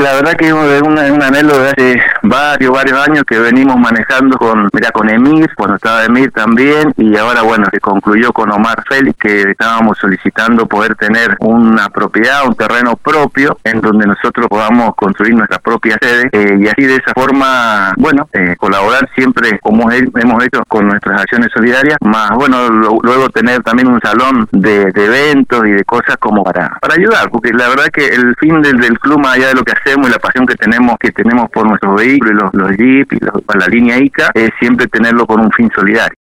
la verdad que es un anhelo de hace varios años que venimos manejando con Emir, cuando estaba Emir también, y ahora bueno, se concluyó con Omar Félix, que estábamos solicitando poder tener una propiedad, un terreno propio, en donde nosotros podamos construir nuestra propia sede, y así de esa forma, bueno, colaborar siempre como hemos hecho con nuestras acciones solidarias, más bueno, luego tener también un salón de eventos y de cosas como para ayudar, porque la verdad que el fin del club, más allá de lo que hacemos y la pasión que tenemos por nuestros vehículos, los Jeep y la línea ICA, es siempre tenerlo con un fin solidario.